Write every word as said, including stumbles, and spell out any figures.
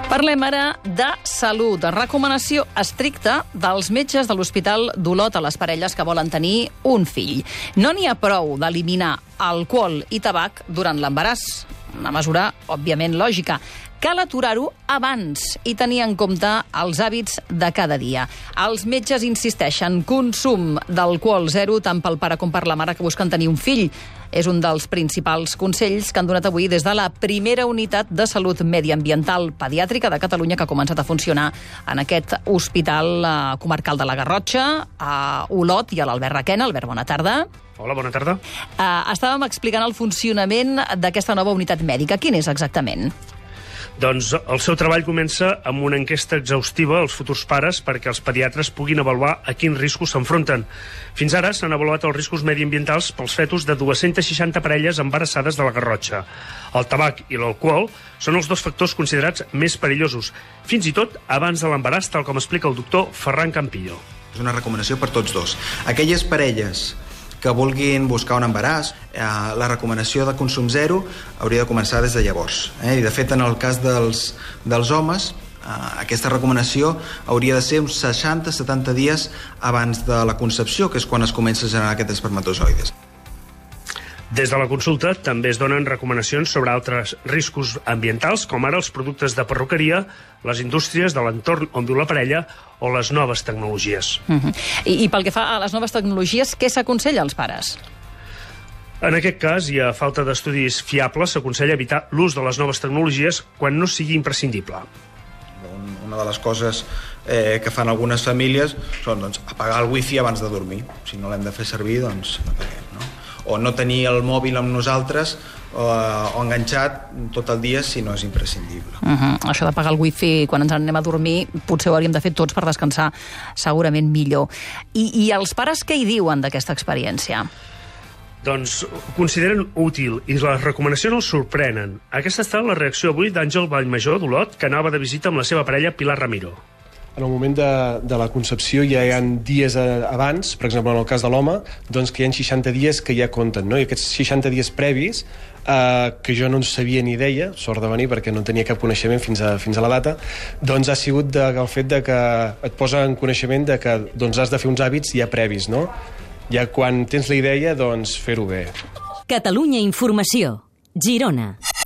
Parlem ara de salut. Recomanació estricta dels metges de l'Hospital d'Olot a les parelles que volen tenir un fill. No n'hi ha prou d'eliminar alcohol i tabac durant l'embaràs. Una mesura, òbviament, lògica. Cal aturar-ho abans i tenir en compte els hàbits de cada dia. Els metges insisteixen, consum d'alcohol zero tant pel pare com per la mare que busquen tenir un fill. És un dels principals consells que han donat avui des de la primera unitat de salut mediambiental pediàtrica de Catalunya que ha començat a funcionar en aquest hospital eh, comarcal de la Garrotxa, a Olot i a l'Albert Requena. Albert, bona tarda. Hola, bona tarda. Eh, estàvem explicant el funcionament d'aquesta nova unitat mèdica. Quin és exactament? Doncs el seu treball comença amb una enquesta exhaustiva als futurs pares perquè els pediatres puguin avaluar a quins riscos s'enfronten. Fins ara s'han avaluat els riscos mediambientals pels fetus de dues-centes seixanta parelles embarassades de la Garrotxa. El tabac i l'alcohol són els dos factors considerats més perillosos, fins i tot abans de l'embaràs, tal com explica el doctor Ferran Campillo. És una recomanació per tots dos. Aquelles parelles que vulguin buscar un embaràs, eh, la recomanació de consum zero hauria de començar des de llavors. Eh? I de fet, en el cas dels, dels homes, eh, aquesta recomanació hauria de ser uns seixanta a setanta dies abans de la concepció, que és quan es comença a generar aquests espermatozoides. Des de la consulta també es donen recomanacions sobre altres riscos ambientals, com ara els productes de perruqueria, les indústries de l'entorn on viu la parella o les noves tecnologies. Uh-huh. I, I pel que fa a les noves tecnologies, què s'aconsella als pares? En aquest cas, i a falta d'estudis fiables, s'aconsella evitar l'ús de les noves tecnologies quan no sigui imprescindible. Una de les coses eh, que fan algunes famílies són doncs, apagar el wifi abans de dormir. Si no l'hem de fer servir, doncs no paguem, no? O no tenir el mòbil amb nosaltres o, o enganxat tot el dia si no és imprescindible. Uh-huh. Això d'apagar el wifi quan ens anem a dormir potser ho hauríem de fer tots per descansar segurament millor. I, i els pares què hi diuen d'aquesta experiència? Doncs ho consideren útil i les recomanacions els sorprenen. Aquesta ha estat la reacció avui d'Àngel Vallmajor d'Olot, que anava de visita amb la seva parella Pilar Ramiro. En el moment de, de la concepció ja hi ha dies abans, per exemple en el cas de l'home, doncs que hi ha seixanta dies que ja compten, no? I aquests seixanta dies previs, eh, que jo no en sabia ni idea, sort de venir perquè no tenia cap coneixement fins a, fins a la data, doncs ha sigut de, el fet de que et posa en coneixement de que doncs, has de fer uns hàbits ja previs, no? Ja quan tens la idea, doncs fer-ho bé. Catalunya Informació, Girona.